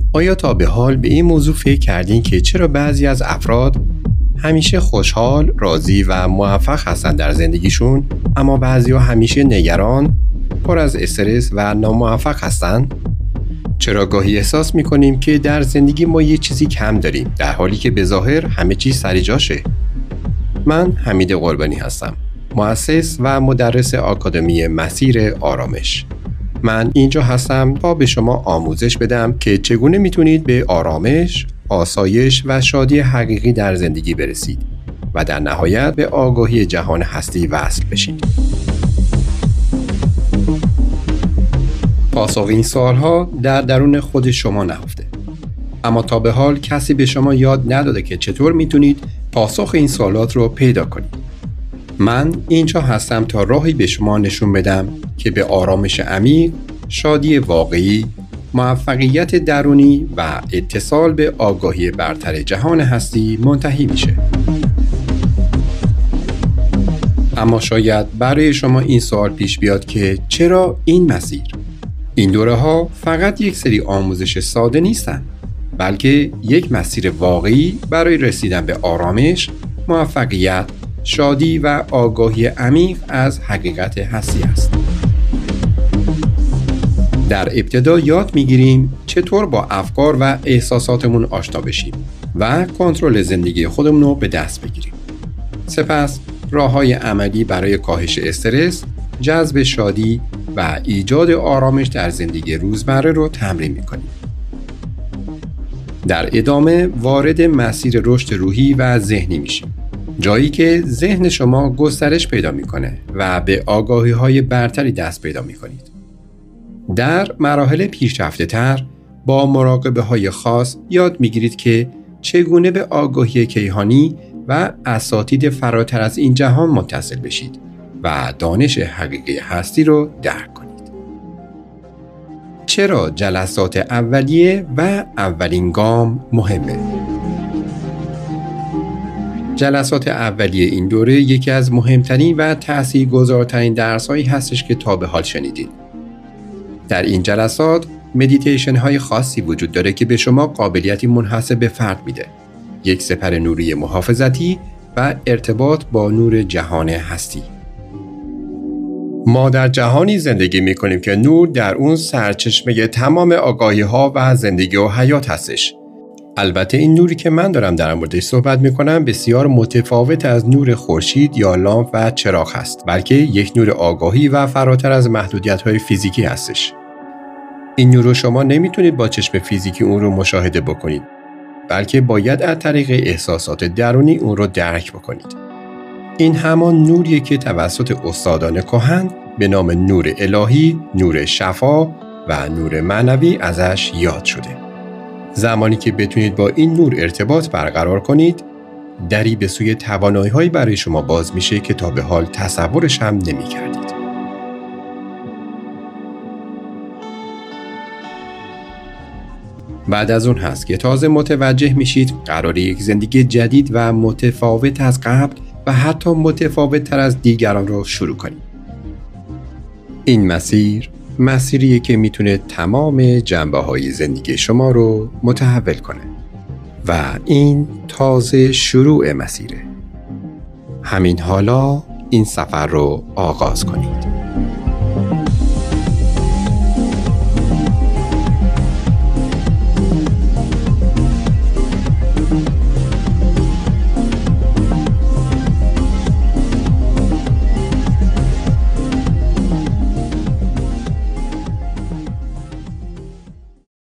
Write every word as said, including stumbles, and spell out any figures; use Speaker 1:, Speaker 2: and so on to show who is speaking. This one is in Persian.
Speaker 1: آیا تا به حال به این موضوع فکر کردین که چرا بعضی از افراد همیشه خوشحال، راضی و موفق هستند در زندگیشون، اما بعضی‌ها همیشه نگران، پر از استرس و ناموفق هستند؟ چرا گاهی احساس می‌کنیم که در زندگی ما یه چیزی کم داریم، در حالی که به ظاهر همه چیز سر جاشه؟ من حمید قربانی هستم، مؤسس و مدرس آکادمی مسیر آرامش. من اینجا هستم تا به شما آموزش بدم که چگونه میتونید به آرامش، آسایش و شادی حقیقی در زندگی برسید و در نهایت به آگاهی جهان هستی وصل بشید. پاسخ این سوالها در درون خود شما نهفته. اما تا به حال کسی به شما یاد نداده که چطور میتونید پاسخ این سوالات رو پیدا کنید. من اینجا هستم تا راهی به شما نشون بدم که به آرامش عمیق، شادی واقعی، موفقیت درونی و اتصال به آگاهی برتر جهان هستی منتهی میشه. اما شاید برای شما این سوال پیش بیاد که چرا این مسیر؟ این دوره ها فقط یک سری آموزش ساده نیستن، بلکه یک مسیر واقعی برای رسیدن به آرامش، موفقیت، شادی و آگاهی عمیق از حقیقت هستی است. در ابتدا یاد میگیریم چطور با افکار و احساساتمون آشنا بشیم و کنترل زندگی خودمون رو به دست بگیریم. سپس راه‌های عملی برای کاهش استرس، جذب شادی و ایجاد آرامش در زندگی روزمره رو تمرین می‌کنیم. در ادامه وارد مسیر رشد روحی و ذهنی میشیم، جایی که ذهن شما گسترش پیدا میکنه و به آگاهی‌های برتری دست پیدا میکنید. در مراحل پیشرفته تر با مراقبه های خاص یاد میگیرید که چگونه به آگاهی کیهانی و اساتید فراتر از این جهان متصل بشید و دانش حقیقی هستی رو درک کنید. چرا جلسات اولیه و اولین گام مهمه؟ جلسات اولیه این دوره یکی از مهمترین و تاثیرگذارترین درس‌هایی هستش که تا به حال شنیدید. در این جلسات مدیتیشن های خاصی وجود داره که به شما قابلیتی منحصر به فرد میده. یک سپر نوری محافظتی و ارتباط با نور جهان هستی. ما در جهانی زندگی میکنیم که نور در اون سرچشمه تمام آگاهی ها و زندگی و حیات هستش. البته این نوری که من دارم در موردش صحبت میکنم بسیار متفاوت از نور خورشید یا لامپ و چراغ هست، بلکه یک نور آگاهی و فراتر از محدودیت‌های فیزیکی هستش. این نور رو شما نمیتونید با چشم فیزیکی اون رو مشاهده بکنید، بلکه باید از طریق احساسات درونی اون رو درک بکنید. این همان نوریه که توسط استادان کهن به نام نور الهی، نور شفا و نور معنوی ازش یاد شده. زمانی که بتونید با این نور ارتباط برقرار کنید، دری به سوی توانایی‌هایی برای شما باز میشه که تا به حال تصورش هم نمی‌کردید. بعد از اون هست که تازه متوجه میشید قراره یک زندگی جدید و متفاوت از قبل و حتی متفاوت تر از دیگران رو شروع کنید. این مسیر مسیریه که میتونه تمام جنبه‌های زندگی شما رو متحول کنه و این تازه شروع مسیره. همین حالا این سفر رو آغاز کنید.